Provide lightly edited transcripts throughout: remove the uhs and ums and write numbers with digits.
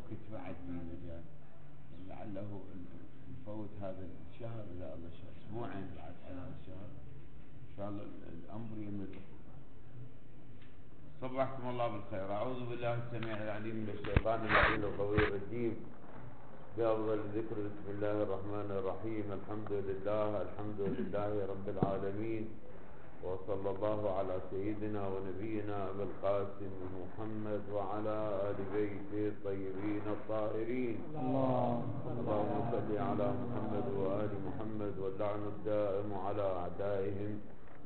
بعد في مجال لعله نفوت هذا الشهر إذا الله شاء، أسبوعين بعد على هذا الشهر إن شاء الله الأمر يمر. صبحكم الله بالخير. أعوذ بالله السميع العليم من الشيطان اللعين القوي الرجيم. بأفضل الذكر بسم الله الرحمن الرحيم. الحمد لله رب العالمين، وصلى الله على سيدنا ونبينا أبي القاسم محمد وعلى آل بيته الطيبين الطاهرين. اللهم صل على محمد وآل محمد، واللعن الدائم على أعدائهم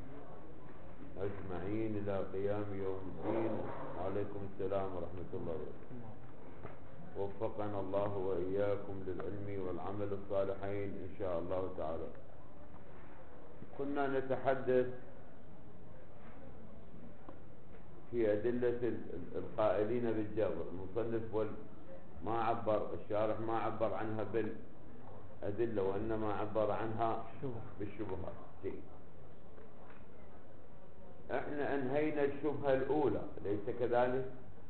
أجمعين إلى قيام يوم الدين. وعليكم السلام ورحمة الله وبركاته. وفقنا الله وإياكم للعلم والعمل الصالحين إن شاء الله تعالى. كنا نتحدث في أدلة القائلين بالجبر. المصنف الشارح ما عبر عنها بالأدلة، وإنما عبر عنها بالشبهات. احنا انهينا الشبهة الأولى، أليس كذلك؟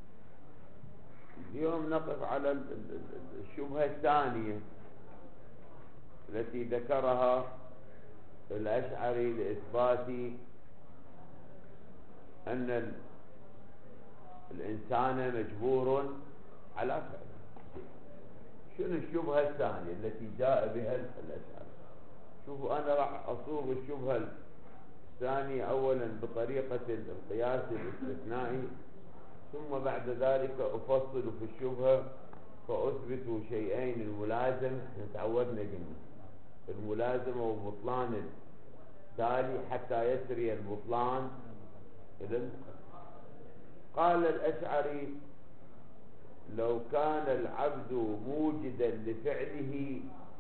اليوم نقف على الشبهة الثانية التي ذكرها الأشعري لإثبات أن الإنسان مجبور على فعله. شنو الشبهة الثانية التي جاء بها الأشعري؟ شوفوا، أنا راح أصوغ الشبهة الثانية أولا بطريقة القياس الاستثنائي، ثم بعد ذلك أفصل في الشبهة فأثبت شيئين: الملازمة، تعودنا قلنا الملازمة وبطلان التالي حتى يسري البطلان إلى المقدم. قال الأشعري: لو كان العبد موجدا لفعله،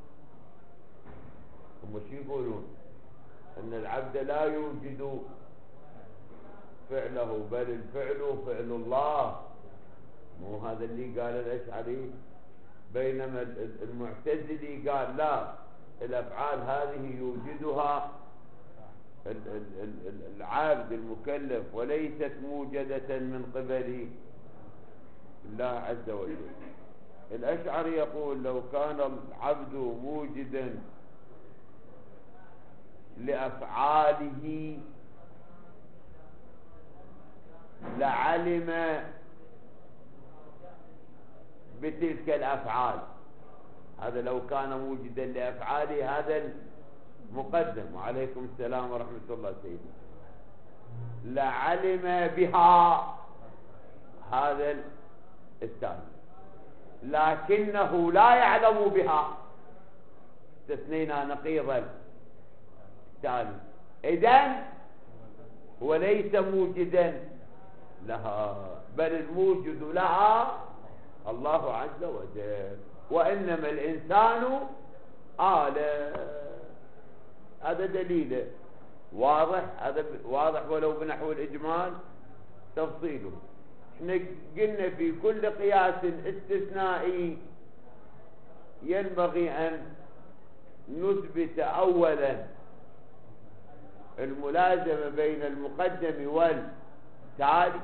هم شو يقولون؟ أن العبد لا يوجد فعله، بل الفعل فعل الله. مو هذا اللي قال الأشعري؟ بينما المعتزلي قال لا، الأفعال هذه يوجدها العابد المكلف وليست موجدة من قبل الله عز وجل. الأشعري يقول: لو كان العبد موجدا لأفعاله لعلم بتلك الأفعال. هذا لو كان موجدا لأفعاله، هذا المقدم. وعليكم السلام ورحمة الله سيدي. لعلم بها، هذا الثاني، لكنه لا يعلم بها. استثنينا نقيض الثاني. إذن هو ليس موجدا لها، بل الموجد لها الله عز وجل، وإنما الإنسان آلة. هذا دليله واضح، هذا واضح ولو بنحو الإجمال تفصيله. احنا قلنا في كل قياس استثنائي ينبغي أن نثبت أولا الملازمة بين المقدم والتالي،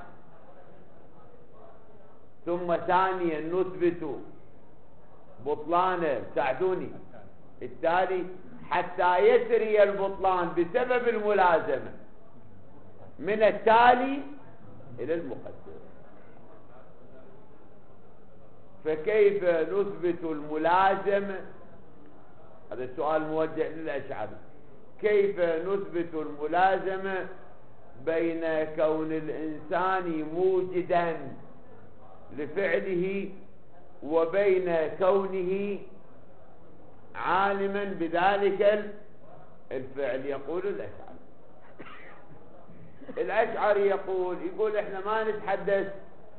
ثم ثانيا نثبت بطلان، ساعدوني، التالي، حتى يسري البطلان بسبب الملازمة من التالي إلى المقدم. فكيف نثبت الملازمة؟ هذا السؤال موجه للأشعري. كيف نثبت الملازمة بين كون الإنسان موجدا لفعله وبين كونه عالما بذلك الفعل؟ يقول الأشعري يقول احنا ما نتحدث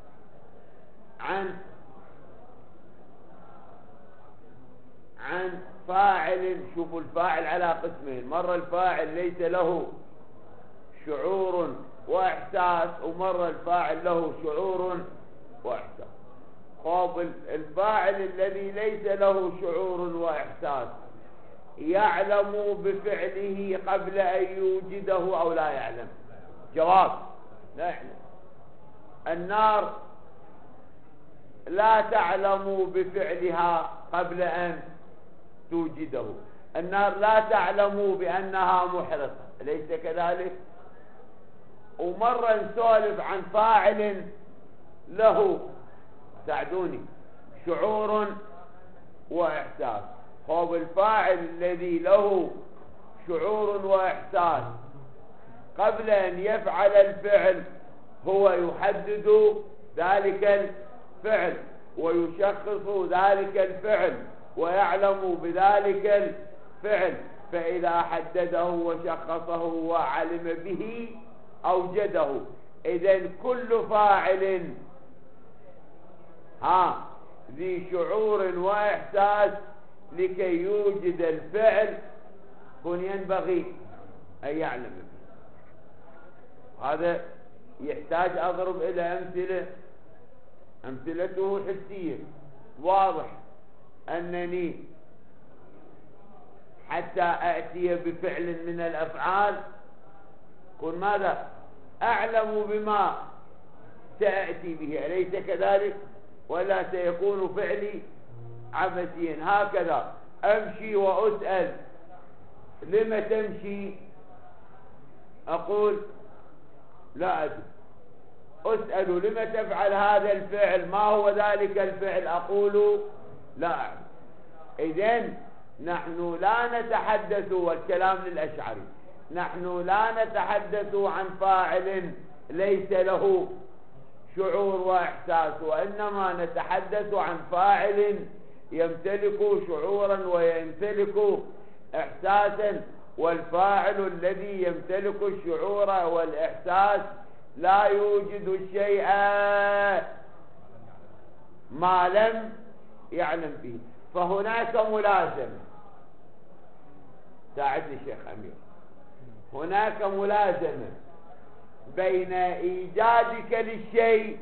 عن فاعل. شوفوا، الفاعل على قسمين: مرة الفاعل ليس له شعور وإحساس، ومرة الفاعل له شعور وإحساس. خاف الفاعل الذي ليس له شعور وإحساس يعلم بفعله قبل أن يوجده أو لا يعلم؟ جواب: لا يعلم. النار لا تعلموا بفعلها قبل أن توجده. النار لا تعلموا بأنها محرقة، أليس كذلك؟ ومرة نسولف عن فاعل له، ساعدوني، شعور وإحساس. هو الفاعل الذي له شعور وإحساس قبل أن يفعل الفعل هو يحدد ذلك الفعل ويشخص ذلك الفعل ويعلم بذلك الفعل، فإذا حدده وشخصه وعلم به أوجده. إذن كل فاعل ذي شعور وإحساس لكي يوجد الفعل كن ينبغي أن يعلم به. هذا يحتاج أضرب إلى أمثلة، أمثلته حسية. واضح أنني حتى أأتي بفعل من الأفعال كن ماذا؟ أعلم بما سأأتي به، أليس كذلك؟ ولا سيكون فعلي عبثيا. هكذا أمشي وأسأل لما تمشي؟ أقول لا أدري. أسأل لما تفعل هذا الفعل؟ ما هو ذلك الفعل؟ أقول لا أعلم. إذن نحن لا نتحدث، والكلام للأشعري، نحن لا نتحدث عن فاعل ليس له شعور وإحساس، وإنما نتحدث عن فاعل يمتلك شعورا ويمتلك إحساسا. والفاعل الذي يمتلك الشعور والإحساس لا يوجد الشيء ما لم يعلم به، فهناك ملازمة. ساعدني شيخ أمير. هناك ملازمة بين إيجادك للشيء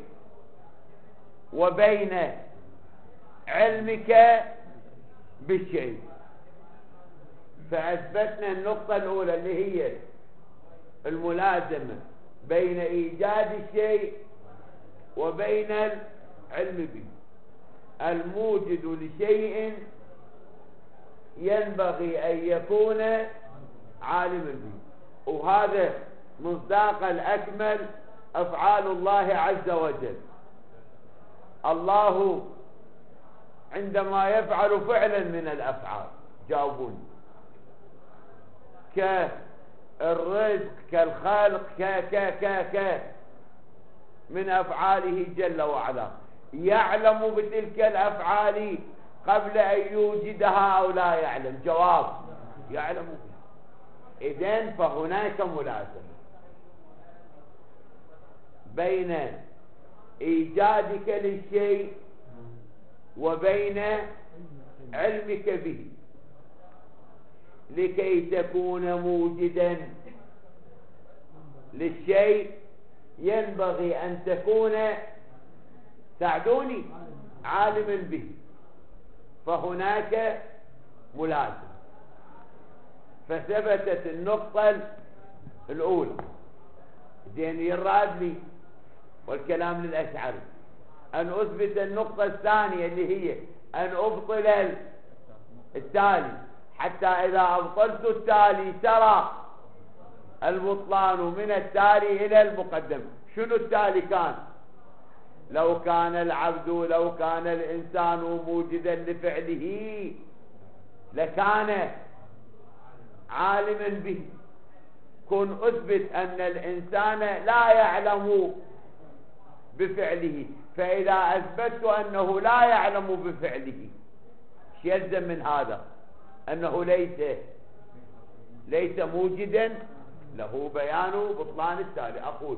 وبين علمك بالشيء. فأثبتنا النقطة الأولى اللي هي الملازمة بين إيجاد الشيء وبين العلم به. الموجد لشيء ينبغي أن يكون عالما به، وهذا مصداق الأكمل أفعال الله عز وجل. الله عندما يفعل فعلا من الأفعال، جاوبوني، كالرزق كالخلق ك من أفعاله جل وعلا، يعلم بتلك الأفعال قبل أن يوجدها أو لا يعلم؟ جواب: يعلم بها. إذن فهناك ملازمة بين إيجادك للشيء وبين علمك به. لكي تكون موجدا للشيء ينبغي أن تكون، ساعدوني، عالما به. فهناك ملازمة. فثبتت النقطة الأولى. زين، يراد لي والكلام للأشعري أن أثبت النقطة الثانية اللي هي أن أبطل التالي، حتى إذا أبطلت التالي ترى البطلان من التالي إلى المقدم. شنو التالي كان؟ لو كان العبد، لو كان الإنسان موجدا لفعله لكان عالما به. كن أثبت أن الإنسان لا يعلم بفعله، فإذا أثبتت أنه لا يعلم بفعله يلزم من هذا أنه ليس موجدا له. بيان بطلان التالي. أقول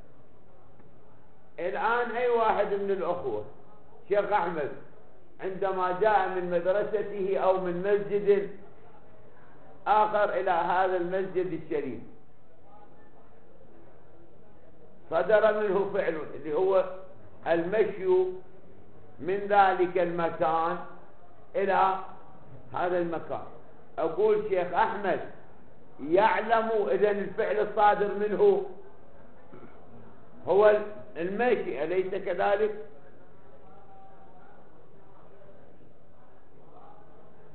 الآن أي واحد من الأخوة، شيخ أحمد عندما جاء من مدرسته أو من مسجد آخر إلى هذا المسجد الشريف، صدر منه فعل اللي هو المشي من ذلك المكان إلى هذا المكان. أقول شيخ أحمد يعلم إذن الفعل الصادر منه هو المشي، أليس كذلك؟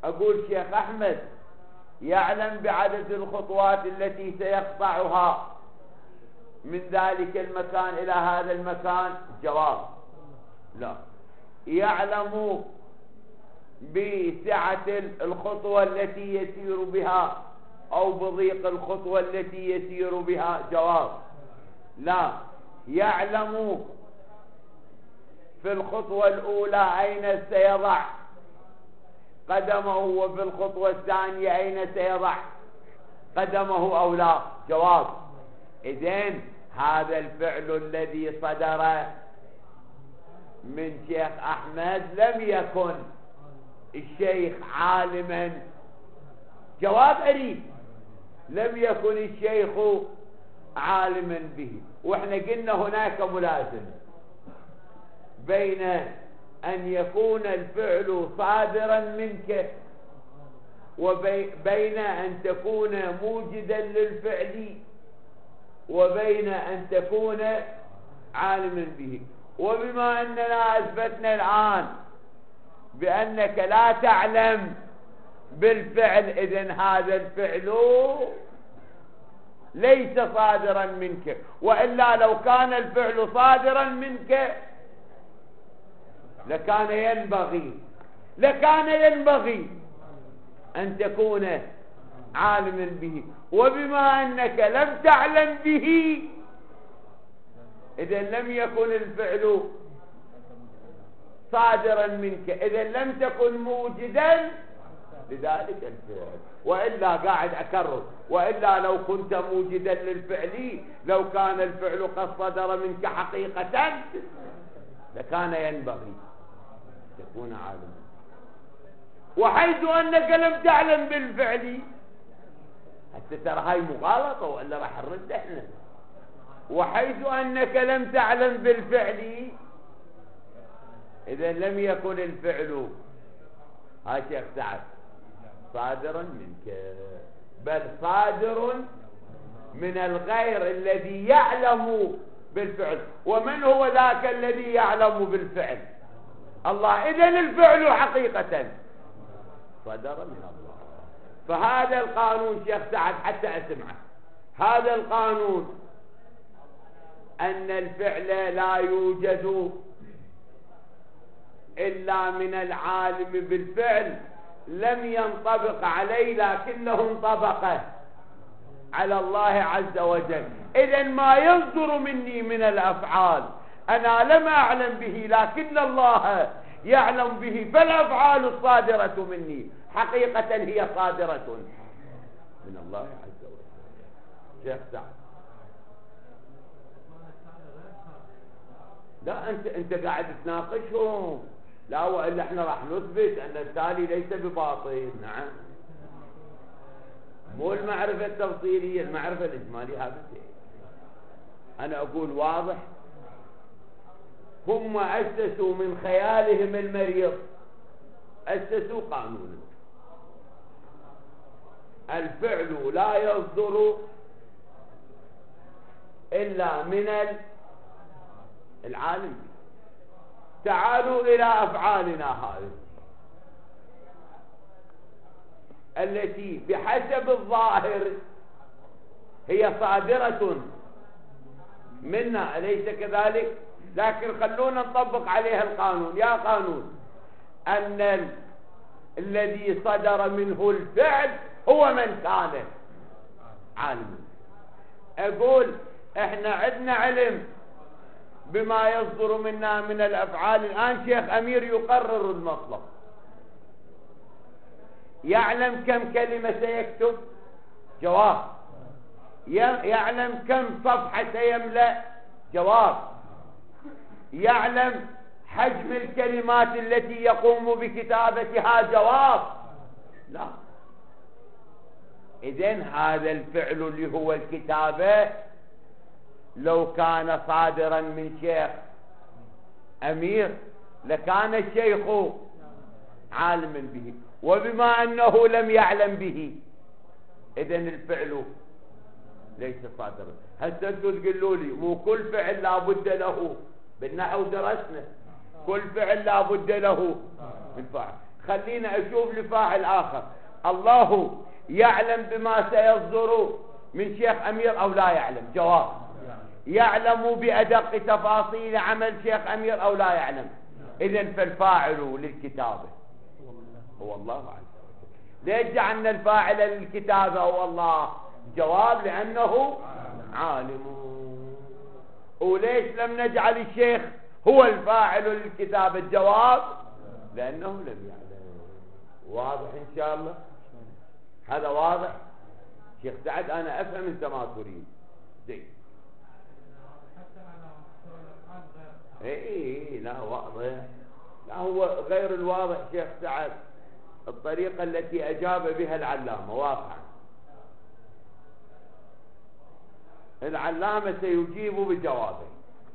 أقول شيخ أحمد يعلم بعدد الخطوات التي سيقطعها من ذلك المكان إلى هذا المكان؟ جواب لا. يعلم بسعة الخطوة التي يسير بها أو بضيق الخطوة التي يسير بها؟ جواب لا. يعلم في الخطوة الأولى أين سيضع قدمه وفي الخطوة الثانية أين سيضع قدمه أو لا؟ جواب. إذن هذا الفعل الذي صدر من شيخ أحمد لم يكن الشيخ عالما. جواب أريد لم يكن الشيخ عالما به. وإحنا قلنا هناك ملازمة بين أن يكون الفعل صادرا منك وبين أن تكون موجدا للفعل وبين أن تكون عالما به. وبما أننا أثبتنا الآن بأنك لا تعلم بالفعل، إذن هذا الفعل ليس صادرا منك. وإلا لو كان الفعل صادرا منك لكان ينبغي أن تكون عالما به. وبما أنك لم تعلم به إذن لم يكن الفعل صادرا منك، إذن لم تكن موجدا لذلك الفعل. وإلا قاعد أكرر، وإلا لو كنت موجدا للفعل لو كان الفعل قد صدر منك حقيقة لكان ينبغي تكون عالما. وحيث أنك لم تعلم بالفعل، حتى ترى هاي مغالطة وإلا راح نرد احنا. وحيث أنك لم تعلم بالفعل إذا لم يكن الفعل هاي شيخ سعد صادرا منك، بل صادر من الغير الذي يعلم بالفعل. ومن هو ذاك الذي يعلم بالفعل؟ الله. إذن الفعل حقيقة صدر من الله. فهذا القانون شيخ سعد حتى أسمعه، هذا القانون أن الفعل لا يوجد إلا من العالم بالفعل لم ينطبق عليه، لكنه انطبق على الله عز وجل. إذن ما يصدر مني من الأفعال أنا لم أعلم به لكن الله يعلم به، فالأفعال الصادرة مني حقيقة هي صادرة من الله عز وجل. شيخ سعد لا أنت قاعد تناقشهم، لا وإلا احنا راح نثبت أن التالي ليس بباطل. نعم، مو المعرفة التفصيلية، المعرفة الإجمالية. هذا الشيء أنا أقول واضح. هم أسسوا من خيالهم المريض أسسوا قانونا الفعل لا يصدر إلا من العالم. تعالوا إلى أفعالنا هذه التي بحسب الظاهر هي صادرة منا، أليس كذلك؟ لكن خلونا نطبق عليها القانون. يا قانون أن الذي صدر منه الفعل هو من كان عالما. أقول احنا عندنا علم بما يصدر منا من الأفعال. الآن شيخ أمير يقرر المطلب، يعلم كم كلمة سيكتب؟ جواب. يعلم كم صفحة سيملأ؟ جواب. يعلم حجم الكلمات التي يقوم بكتابتها؟ جواب. لا. إذن هذا الفعل اللي هو الكتابة لو كان صادرا من شيخ أمير لكان الشيخ عالما به، وبما أنه لم يعلم به إذن الفعل ليس صادرا. هسه انتم تقولوا لي مو كل فعل لابد له، بالنحو درسنا كل فعل لابد له من فاعل. خلينا أشوف لفاعل آخر. الله يعلم بما سيصدر من شيخ أمير أو لا يعلم؟ جواب: يعلم بأدق تفاصيل عمل شيخ أمير أو لا يعلم؟ إذن فالفاعل للكتابة هو الله عز وجل. ليش جعلنا الفاعل للكتابة هو الله؟ جواب: لأنه عالم. وليش لم نجعل الشيخ هو الفاعل للكتابة؟ الجواب: لأنه لم يعلم. واضح إن شاء الله؟ هذا واضح؟ شيخ سعد أنا أفهم أنت ما تريد. زين. ايه لا واضح. لا هو غير الواضح شيخ سعد الطريقة التي أجاب بها العلامة واقعا. العلامة سيجيب بجوابين.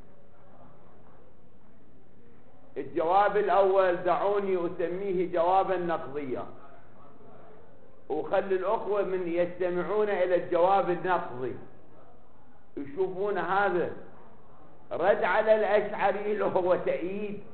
الجواب الأول دعوني أسميه جوابا نقضيا، وخلي الأخوة من يستمعون إلى الجواب النقضي يشوفون هذا رد على الأشعري اللي هو تأييد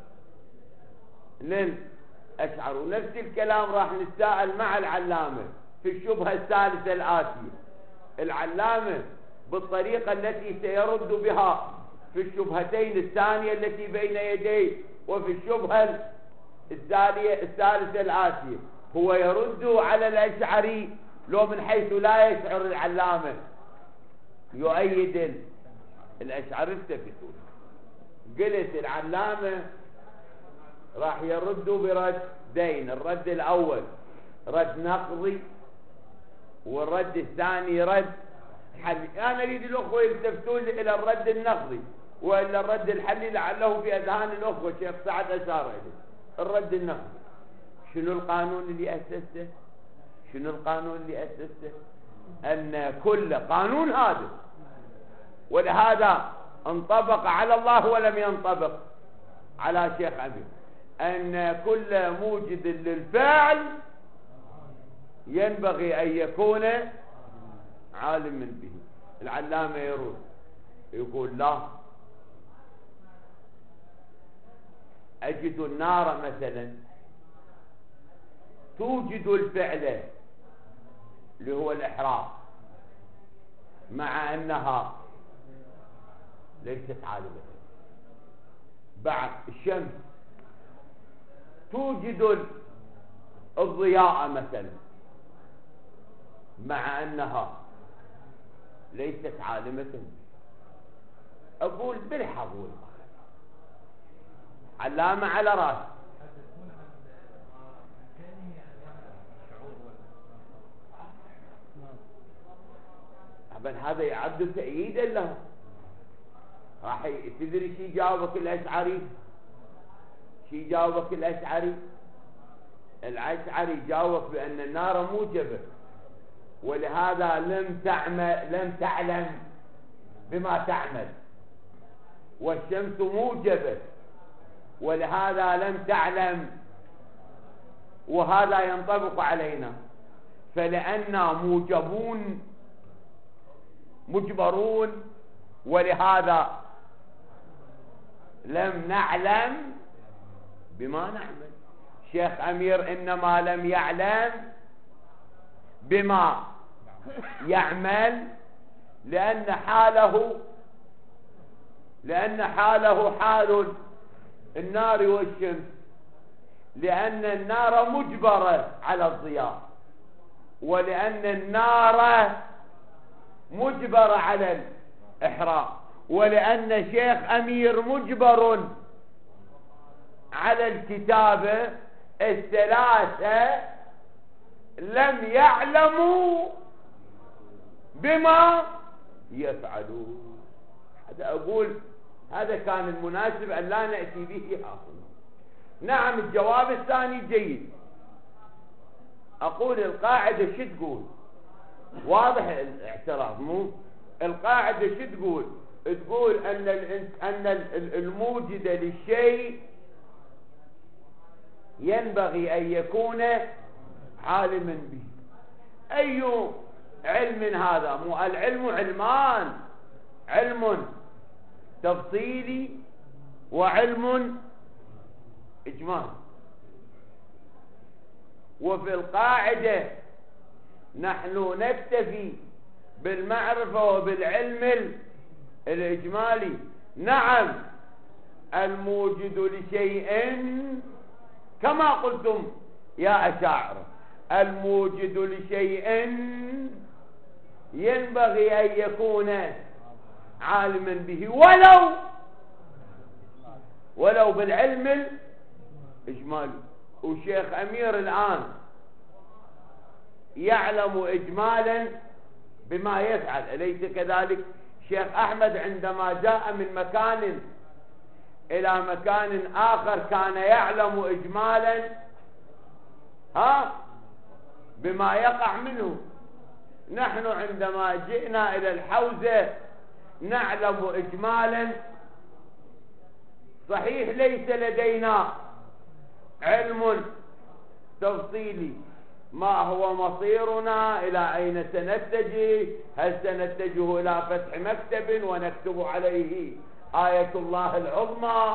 للأشعر. ونفس الكلام راح نتساءل مع العلامة في الشبهة الثالثة الآتية. العلامة بالطريقة التي سيرد بها في الشبهتين الثانية التي بين يديه وفي الشبهة الثالثة الآتية هو يرد على الأشعري لو من حيث لا يشعر العلامة يؤيد الأشعري. التفتون قلت العلامة راح يرد بردين. الرد الأول رد نقضي، والرد الثاني رد حلي. أنا أريد الأخوة يلتفتون إلى الرد النقضي وإلى الرد الحلي لعله في أذهان الأخوة. شيخ سعد أشار إليه الرد النقضي. شنو القانون اللي أسسته؟ شنو القانون اللي أسسته؟ أن كل قانون هذا، ولهذا انطبق على الله ولم ينطبق على شيخ أمير، أن كل موجد للفعل ينبغي أن يكون عالما به. العلامة يرد يقول: لا، أجد النار مثلا توجد الفعل اللي هو الإحراق مع أنها ليست عالمة. بعد الشمس توجد الضياء مثلا مع أنها ليست عالمة. أقول بالحظ علامة على رأس. بل هذا يعد تأييدا له. راح تدري شي جاوبك الأشعري؟ شي جاوبك الأشعري؟ الأشعري جاوبك بأن النار موجبة، ولهذا لم تعلم بما تعمل، والشمس موجبة ولهذا لم تعلم، وهذا ينطبق علينا. فلأننا موجبون مجبرون ولهذا لم نعلم بما نعمل. شيخ أمير إنما لم يعلم بما يعمل لأن حاله حال النار والشمس، لأن النار مجبرة على الضياء، ولأن النار مجبرة على الإحراق، ولأن شيخ أمير مجبر على الكتابة. الثلاثة لم يعلموا بما يفعلون. هذا أقول هذا كان المناسب أن لا نأتي به آخر. نعم الجواب الثاني جيد. أقول القاعدة شو تقول؟ واضح الاعتراض مو؟ القاعدة شو تقول؟ تقول أن الموجد للشيء ينبغي أن يكون عالما به. أي علم هذا؟ مو العلم علمان، علم تفصيلي وعلم إجمالي. وفي القاعدة نحن نكتفي بالمعرفة وبالعلم الإجمالي. نعم الموجد لشيء كما قلتم يا أشاعرة، الموجد لشيء ينبغي أن يكون عالما به ولو بالعلم الإجمالي. وشيخ أمير الآن يعلم إجمالا بما يفعل، أليس كذلك؟ شيخ أحمد عندما جاء من مكان إلى مكان آخر كان يعلم إجمالا بما يقع منه. نحن عندما جئنا إلى الحوزة نعلم إجمالا، صحيح ليس لدينا علم تفصيلي ما هو مصيرنا، إلى أين سنتجه، هل سنتجه إلى فتح مكتب ونكتب عليه آية الله العظمى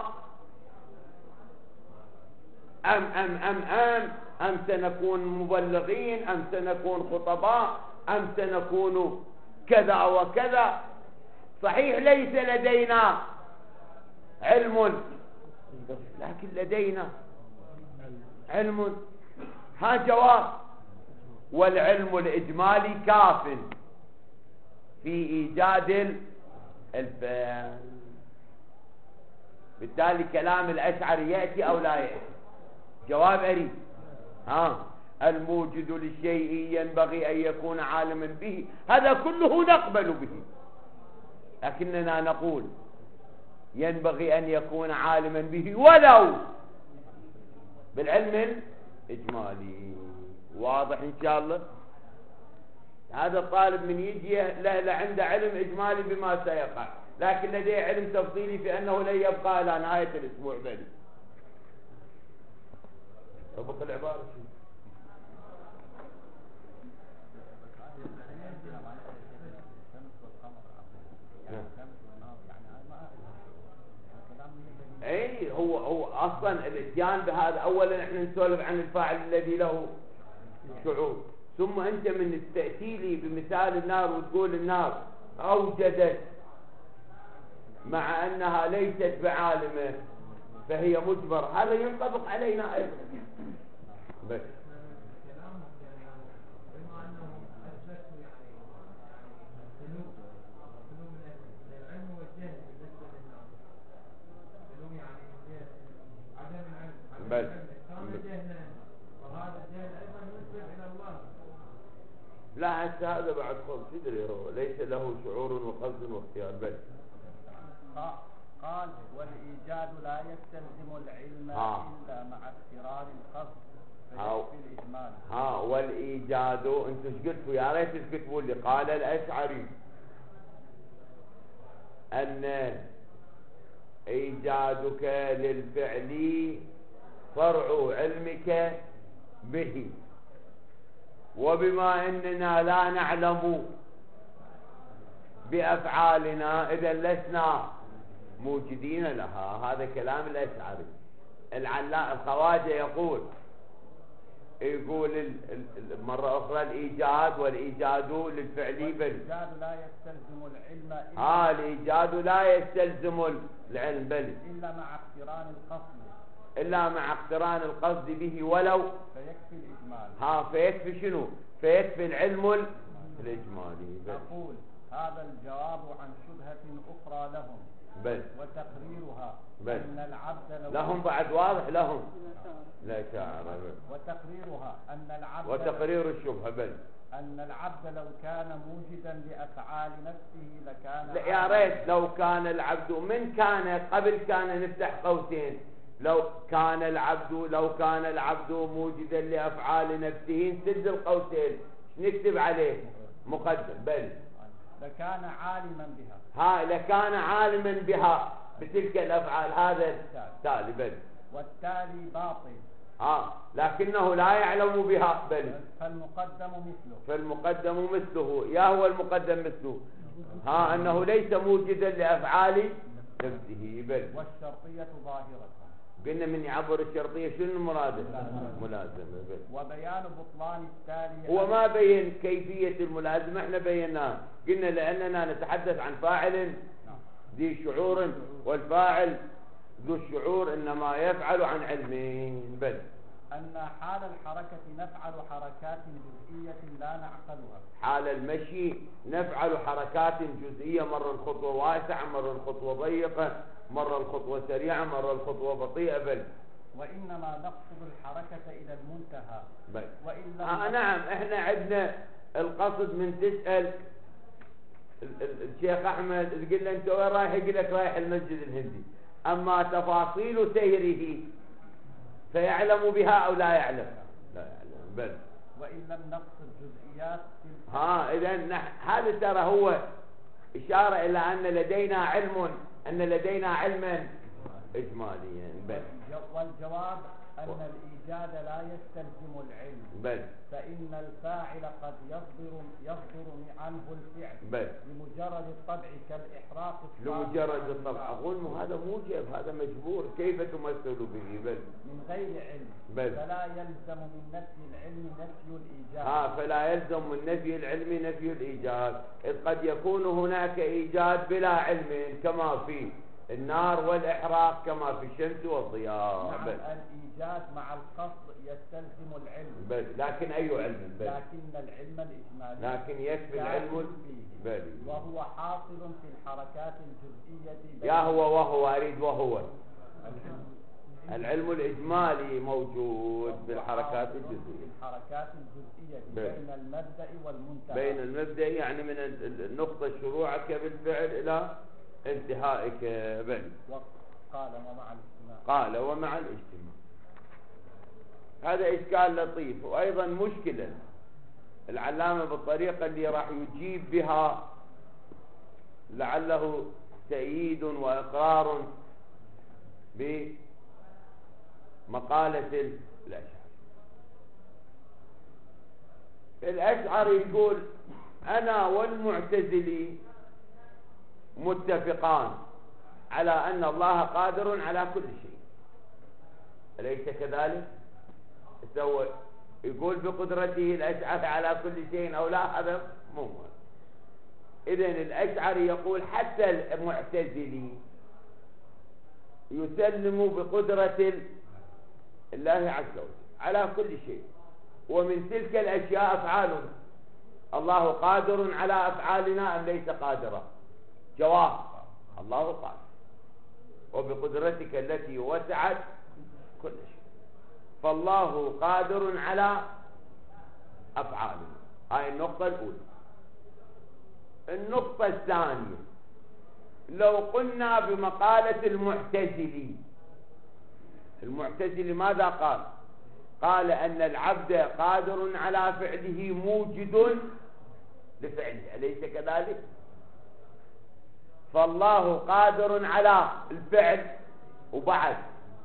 أم سنكون مبلغين، أم سنكون خطباء، أم سنكون كذا وكذا. صحيح ليس لدينا علم لكن لدينا علم. ها جواب. والعلم الإجمالي كاف في إيجاد الفعل. بالتالي كلام الأشعري يأتي أو لا يأتي؟ جواب أريد. الموجد للشيء ينبغي أن يكون عالما به، هذا كله نقبل به، لكننا نقول ينبغي أن يكون عالما به ولو بالعلم الإجمالي. واضح إن شاء الله؟ هذا الطالب من يجي لا عنده علم إجمالي بما سيقع، لكن لديه علم تفصيلي في أنه لن يبقى إلى نهاية الأسبوع بل طبق العبارة شو؟ اي هو اصلا الاتيان بهذا، اولا احنا نسولف عن الفاعل الذي له شعور، ثم انت من تأتي بمثال النار وتقول النار اوجدت مع انها ليست بعالمه فهي مجبر، هذا ينطبق علينا ايضا. بس بس لا هسه هذا بعد خلص تدري هو ليس له شعور وقصد واختيار. بس قال والإيجاد لا يستلزم العلم إلا مع اقتران القصد فيكفي الإجمال. والإيجاد انتم ايش قلتوا؟ يا ريت تكتبوا لي. قال الأشعري أن إيجادك للفعل فرع علمك به، وبما أننا لا نعلم بأفعالنا إذا لسنا موجدين لها. هذا كلام الأشعري. الخواجة يقول مرة أخرى الإيجاد والإيجاد للفعل الإيجاد لا يستلزم العلم الإيجاد لا يستلزم العلم بل إلا مع اقتران القصد به ولو فيكفي الإجمال. فيكفي شنو؟ فيكفي العلم الإجمالي. أقول هذا الجواب عن شبهة أخرى لهم وتقريرها أن العبد لهم بعد واضح لهم لا شاعر. وتقريرها أن العبد وتقرير الشبهة أن العبد لو كان موجدا لأفعال نفسه لكان يا ريت لو كان العبد من كان قبل كان نفتح قوسين لو كان العبد موجدا لأفعال نفسه نسد القوسين نكتب عليه مقدم لكان عالما بها. لكان عالما بها بتلك الأفعال. هذا التالي والتالي باطل. لكنه لا يعلم بها فالمقدم مثله. يا هو المقدم مثله أنه ليس موجدا لأفعال نفسه والشرطية قلنا من يعبر الشرطية شنو المراد؟ ملازمة. وبيان بطلان التالي هو ما بين كيفية الملازمة، احنا بيناها، قلنا لأننا نتحدث عن فاعل ذي شعور، والفاعل ذو الشعور إنما يفعل عن علمه. بل أن حال الحركة نفعل حركات جزئية لا نعقلها. حال المشي نفعل حركات جزئية، مرة الخطوة واسعة، مرة الخطوة ضيقة، مرة الخطوة سريعة، مرة الخطوة بطيئة. بل وإنما نقصد الحركة إلى المنتهى. بل وإلا نعم، احنا عندنا القصد. من تسأل الشيخ أحمد تقول له أنت وين رايح؟ يقول لك رايح المسجد الهندي. أما تفاصيل سيره فيعلم بها أو لا يعلم؟ لا يعلم. بل وإن لم نقصد جزئيات إذا هذا ترى هو إشارة إلى أن لدينا علما إجماليا. بل والجواب أن الإيجاد لا يستلزم العلم. بل فإن الفاعل قد يصدر عنه الفعل بل لمجرد الطبع كالإحراق لمجرد الطبع. أقول هذا موجب، هذا مجبور، كيف تمثل به؟ بل من غير علم. بل فلا يلزم من نفي العلم نفي الإيجاد. فلا يلزم من نفي العلم نفي الإيجاد، إذ قد يكون هناك إيجاد بلا علم، كما في النار والإحراق، كما في الشمس والضياء. نعم، الإيجاد مع القصد يستلزم العلم. بل لكن أي علم؟ بل لكن العلم الإجمالي. لكن يكفي العلم فيه. بل وهو حاصل في الحركات الجزئية. يا وهو أريد وهو العلم الإجمالي موجود بالحركات الجزئية. الحركات الجزئية بين المبدأ والمنتهى. بين المبدأ يعني من النقطة شروعك بالفعل إلى انتهائك. بل قال ومع الاجتماع. هذا إشكال لطيف، وأيضا مشكلة العلامة بالطريقة اللي راح يجيب بها لعله تأييد وإقرار بمقالة الأشعري يقول أنا والمعتزلي متفقان على أن الله قادر على كل شيء، أليس كذلك؟ يقول بقدرته الأشعري على كل شيء أو لا؟ هذا مو. إذن الأشعري يقول حتى المعتزلي يسلم بقدرة الله عز وجل على كل شيء، ومن تلك الأشياء أفعالنا. الله قادر على أفعالنا أم ليس قادرا؟ جواب: الله قادر، وبقدرتك التي وسعت كل شيء، فالله قادر على أفعالنا. هاي النقطة الأولى. النقطة الثانية، لو قلنا بمقالة المعتزلي ماذا قال؟ قال أن العبد قادر على فعله موجد لفعله، أليس كذلك؟ فالله قادر على الفعل وبعد،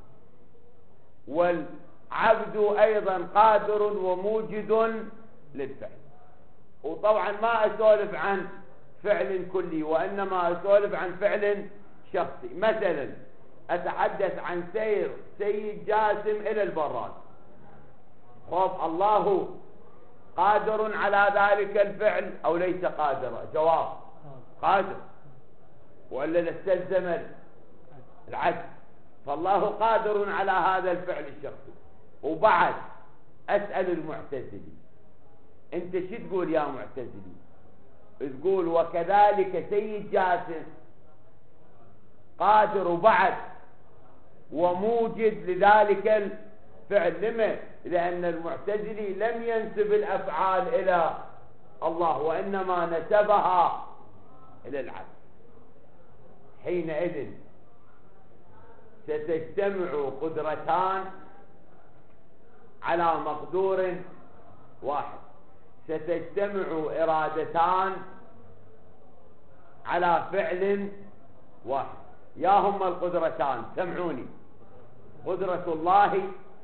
والعبد أيضا قادر وموجد للفعل. وطبعا ما أسولف عن فعل كلي، وإنما أسولف عن فعل شخصي. مثلا أتحدث عن سير سيد جاسم إلى البراد، خب الله قادر على ذلك الفعل أو ليس قادر؟ جواب: قادر، وإلا لاستلزم العجز. فالله قادر على هذا الفعل الشخصي. وبعد أسأل المعتزلي: أنت شو تقول يا معتزلي؟ تقول وكذلك سيد جاسم قادر وبعد وموجد لذلك الفعل. لما؟ لأن المعتزلي لم ينسب الأفعال إلى الله، وإنما نسبها إلى العبد. حينئذ ستجتمع قدرتان على مقدور واحد، ستجتمع إرادتان على فعل واحد. يا هما القدرتان، سمعوني: قدرة الله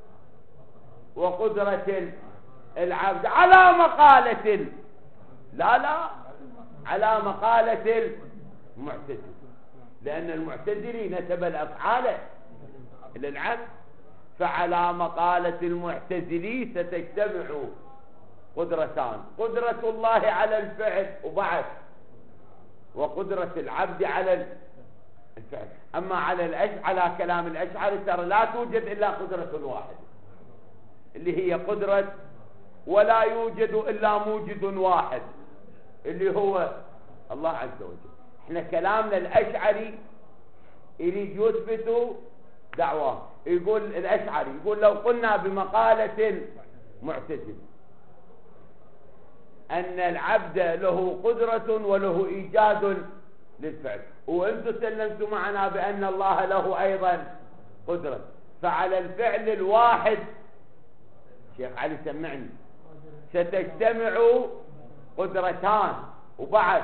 وقدرة العبد على مقالة على مقالة المعتزلي، لأن المعتزلي نسب الأفعال للعبد. فعلى مقالة المعتزلي ستجتمع قدرتان: قدرة الله على الفعل وبعد، وقدرة العبد على الفعل. أما على كلام الأشعري ترى لا توجد إلا قدرة واحدة، اللي هي قدرة ولا يوجد إلا موجد واحد اللي هو الله عز وجل. احنا كلامنا الأشعري يريد يثبت دعواه. يقول الأشعري يقول لو قلنا بمقالة المعتزلة أن العبد له قدرة وله إيجاد للفعل، وأنتم سلمتوا معنا بأن الله له أيضا قدرة، فعلى الفعل الواحد شيخ علي سمعني ستجتمع قدرتان وبعد،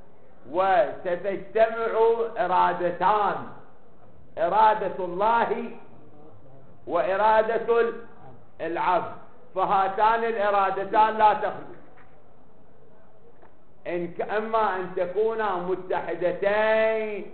وستجتمع إرادتان: إرادة الله وإرادة العبد. فهاتان الإرادتان لا تخلو، إما أن تكونا متحدتين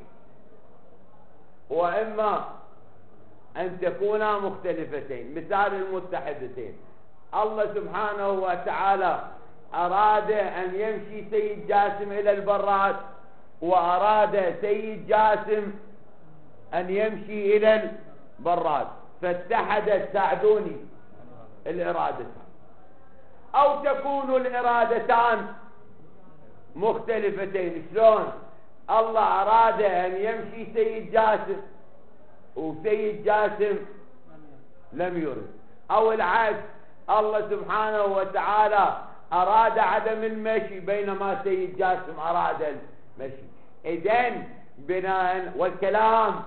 وإما أن تكونا مختلفتين. مثال المتحدتين: الله سبحانه وتعالى أراد أن يمشي سيد جاسم إلى البراد، وأراد سيد جاسم أن يمشي إلى البراد، فاتحدت ساعدوني الإرادتان. أو تكون الإرادتان مختلفتين. شلون؟ الله أراد أن يمشي سيد جاسم وسيد جاسم لم يرد، أو العكس، الله سبحانه وتعالى أراد عدم المشي بينما سيد جاسم أراد المشي. إذن بناء والكلام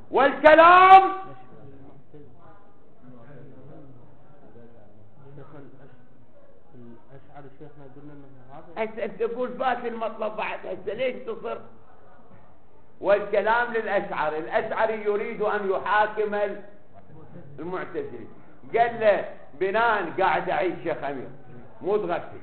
الأشعري شيخنا قلنا أنه هذا. هسه أنت تقول فات المطلب بعد، هسه ليش تصر؟ والكلام للأشعري. الأشعري يريد أن يحاكم المعتزلي. قال له بناء، قاعد أعيد شيخ أمير مو تغفل،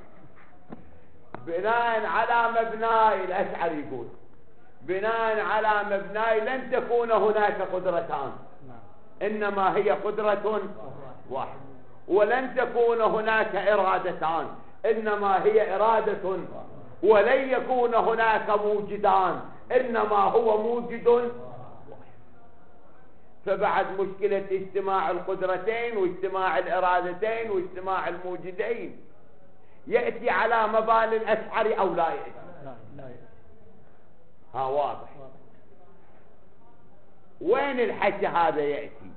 بناء على مبناي الأشعري يقول بناء على مبناي لن تكون هناك قدرتان، إنما هي قدرة واحدة، ولن تكون هناك إرادتان، إنما هي إرادة، ولن يكون هناك موجدان، إنما هو موجد واحد. فبعد مشكلة اجتماع القدرتين واجتماع الإرادتين واجتماع الموجدين يأتي على مباني الأشعري أو لا يأتي؟ لا يأتي. ها واضح. وين الحكي هذا يأتي؟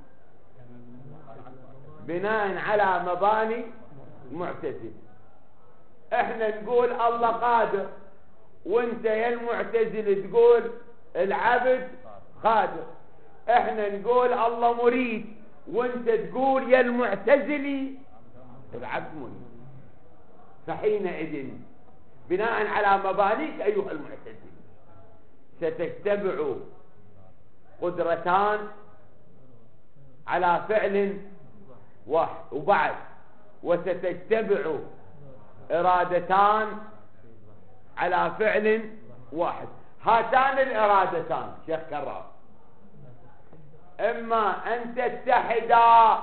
بناء على مباني المعتزلة. احنا نقول الله قادر، وانت يا المعتزلة تقول العبد قادر. احنا نقول الله مريد، وانت تقول يا المعتزلي العبد مريد. فحينئذ بناء على مبانيك أيها المعتزلي ستجتمع قدرتان على فعل واحد وبعد، وستجتمع إرادتان على فعل واحد. هاتان الإرادتان شيخ كرار إما أن تتحدا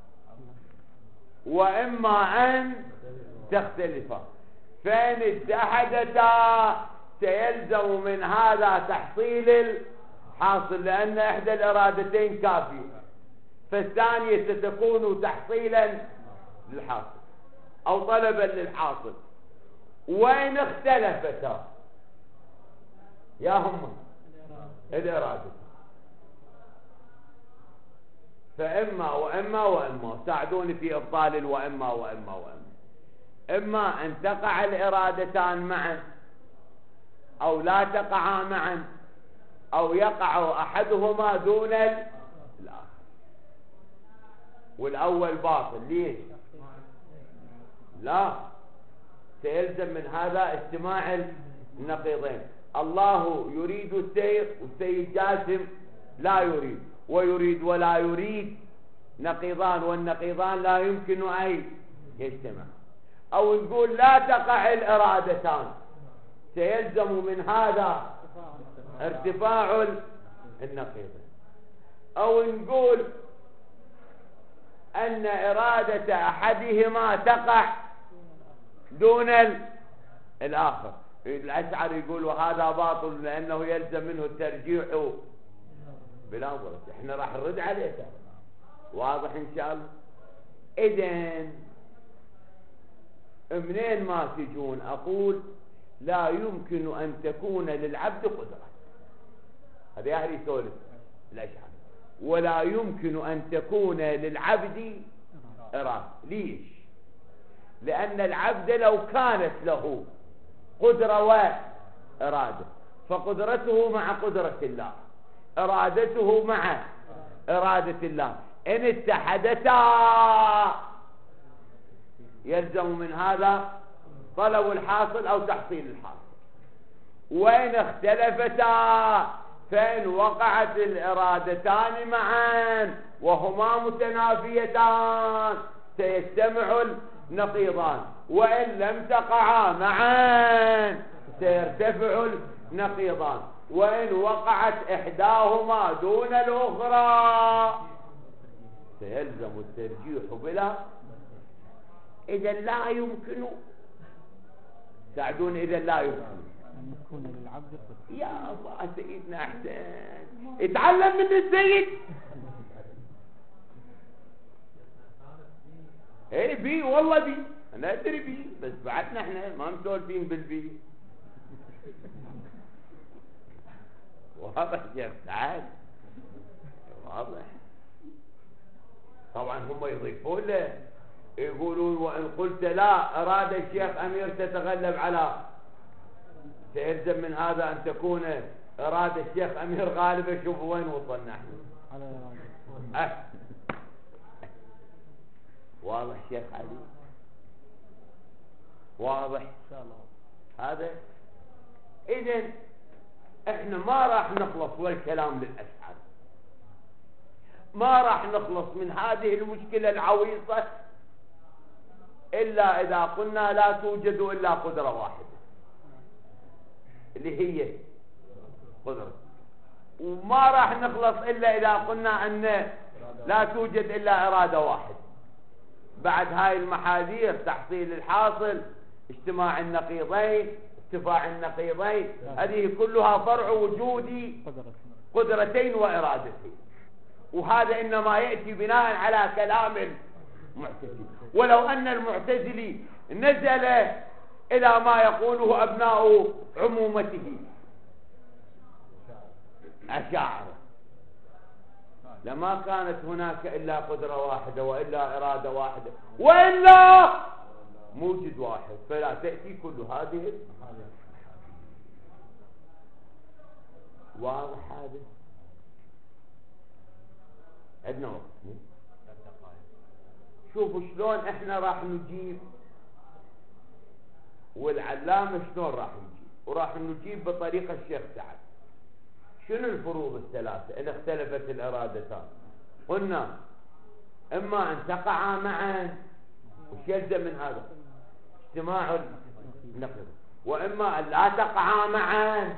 وإما أن تختلفا. فإن اتحدتا سيلزم من هذا تحصيل الحاصل، لأن إحدى الإرادتين كافية، فالثانية ستكون تحصيلا للحاصل أو طلبا للحاصل. وين اختلفتا يا هم الإرادة، فإما وإما وإما. ساعدوني في إبطال الوإما وإما وإما. إما أن تقع الإرادتان معا أو لا تقعا معا، أو يقع أحدهما دون الآخر، والأول باطل. ليش؟ لا، سيلزم من هذا اجتماع النقيضين. الله يريد السير والسيد جاسم لا يريد، ويريد ولا يريد نقيضان، والنقيضان لا يمكن أن يجتمع. أو نقول لا تقع الإرادتان، سيلزم من هذا ارتفاع النقيضين. أو نقول أن إرادة أحدهما تقع دون الآخر. الأشعري يقولوا هذا باطل لأنه يلزم منه الترجيح بلا مرجح. احنا راح نرد عليه. واضح إن شاء الله؟ إذن منين ما تجون أقول لا يمكن أن تكون للعبد قدرة، هذا أهل يسولف الأشعري، ولا يمكن أن تكون للعبد إرادة. ليش؟ لأن العبد لو كانت له قدرة وإرادة فقدرته مع قدرة الله، إرادته مع إرادة الله، إن اتحدتا يلزم من هذا طلب الحاصل أو تحصيل الحاصل، وإن اختلفتا فإن وقعت الإرادتان معا وهما متنافيتان سيجتمع النقيضان، وإن لم تقعا معا سيرتفع النقيضان، وإن وقعت إحداهما دون الأخرى سيلزم الترجيح بلا. إذا لا يمكن، ساعدون، إذا لا يمكن أن يكون للعبد قدرة. يا الله سيدنا أحسن، اتعلم من السيد. ايه بي والله بي، انا ادري بي، بس بعدنا احنا ما مسولفين بالبي. واضح يا تعال، واضح. طبعا هم يضيفون له يقولون وان قلت لا اراد الشيخ امير تتغلب على، سيلزم من هذا ان تكون اراده الشيخ امير غالبه. شوفوا وين وصلنا احنا. واضح شيخ علي؟ واضح ان شاء الله هذا. اذن احنا ما راح نخلص والكلام للاشعار، ما راح نخلص من هذه المشكله العويصه الا اذا قلنا لا توجد الا قدره واحده اللي هي قدره، وما راح نخلص الا اذا قلنا ان لا توجد الا اراده واحده. بعد هاي المحاذير تحصيل الحاصل، اجتماع النقيضين، ارتفاع النقيضين، هذه كلها فرع وجود قدرتين وإرادتين، وهذا إنما يأتي بناء على كلام المعتزلي. ولو أن المعتزلي نزل إلى ما يقوله أبناء عمومته أشاعرة لما كانت هناك إلا قدرة واحدة وإلا إرادة واحدة وإلا موجد واحد، فلا تأتي كل هذه. واضح هذا؟ عندنا وقت. شوفوا شلون احنا راح نجيب، والعلامة شلون راح نجيب، وراح نجيب بطريقة الشيخ سعد. شنو الفروض الثلاثة إن اختلفت الإرادتان؟ قلنا إما أن تقعا معا، وش يلزم من هذا؟ اجتماع النقيض، وإما أن لا تقعا معا،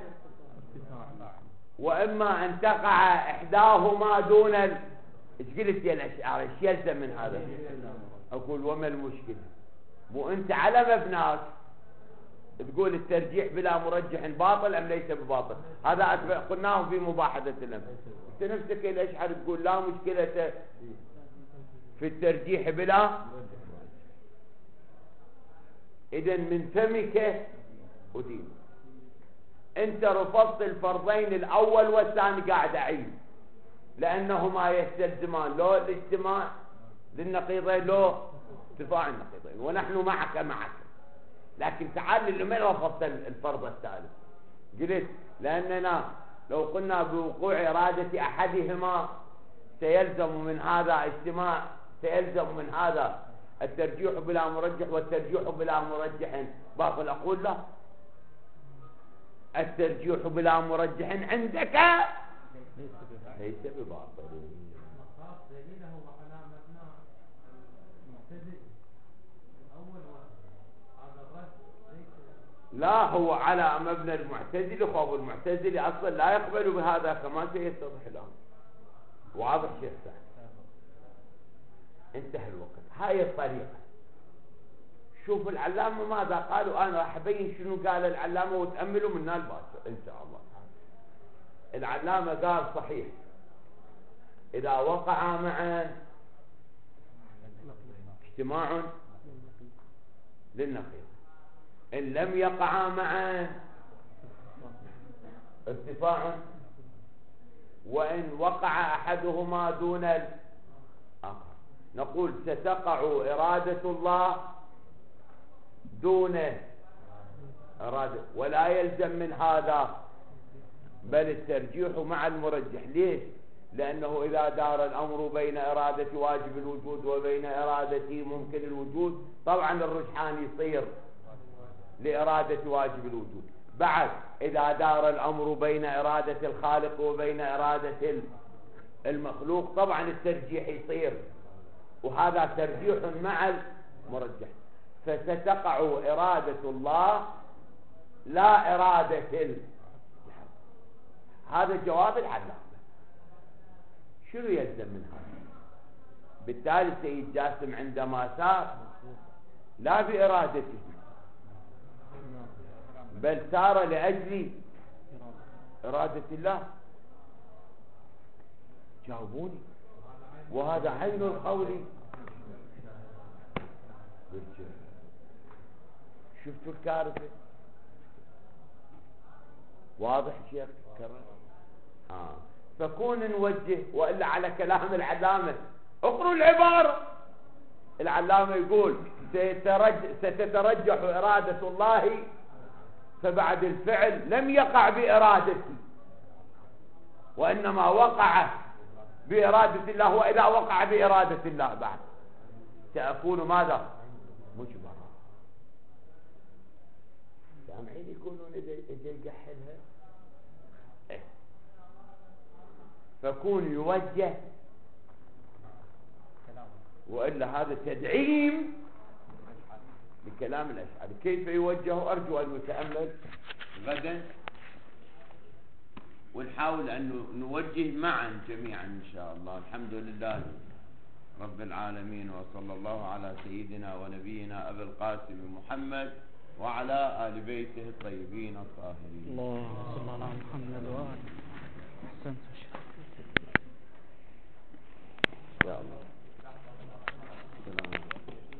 وإما أن تقع إحداهما دون ايش قلت يا الأشعار؟ ايش يلزم من هذا؟ أقول وما المشكلة؟ مو أنت على مبناك تقول الترجيح بلا مرجح باطل أم ليس بباطل؟ هذا قلناه في مباحثة الأمس. أنت نفسك الأشعر تقول لا مشكلة في الترجيح بلا. إذن من فمك أدين. أنت رفضت الفرضين الأول والثاني قاعد أعيد، لأنهما يستلزمان لو الاجتماع للنقيضين لو ارتفاع النقيضين، ونحن معك. لكن تعال لمن رفضت الفرض الثالث؟ قلت لأننا لو قلنا بوقوع إرادة أحدهما سيلزم من هذا اجتماع، سيلزم من هذا الترجيح بلا مرجح، والترجيح بلا مرجح باطل. أقول لا، الترجيح بلا مرجح عندك ليس بباطل. لا، هو على مبنى المعتزلي، خوف المعتزلي اصلا لا يقبل بهذا كما سيتضح الان. واضح شيخ سعد؟ انتهى الوقت. هاي الطريقة. شوف العلامة ماذا قال، وأنا راح أبين شنو قال العلامة وتأملوا من الباشر إن شاء الله. العلامة قال صحيح إذا وقع معا اجتماع للنقيض، إن لم يقع معا ارتفاع، وإن وقع أحدهما دون الآخر نقول ستقع إرادة الله دون إرادة، ولا يلزم من هذا بل الترجيح مع المرجح. ليش؟ لأنه إذا دار الأمر بين إرادة واجب الوجود وبين إرادة ممكن الوجود، طبعا الرجحان يصير لإرادة واجب الوجود. بعد إذا دار الأمر بين إرادة الخالق وبين إرادة المخلوق، طبعا الترجيح يصير، وهذا ترجيح مع المرجح. فستقع إرادة الله لا إرادة هذا جواب العلامة. شنو يلزم من هذا؟ بالتالي سيد جاسم عندما سار لا بإرادته بل سار لأجل إرادة الله. جاوبوني، وهذا عين القول. شفتوا الكارثة؟ واضح شيخ كرر؟ فكون نوجه، وإلا على كلام العلامة اقروا العبارة. العلامة يقول ستترجح إرادة الله، فبعد الفعل لم يقع بإرادتي وإنما وقع بإرادة الله، وإذا وقع بإرادة الله بعد سأكون ماذا؟ مجبرا. سامعين يقولون إذا يقحلها فكون يوجه، وإلا هذا تدعيم لكلام الأشعري. كيف يوجه؟ أرجو أن نتأمل غدا ونحاول أن نوجه معا جميعا إن شاء الله. الحمد لله رب العالمين، وصلى الله على سيدنا ونبينا أبي القاسم محمد وعلى آل بيته الطيبين الطاهرين. اللهم صل على محمد وآله. أحسنت. يا الله.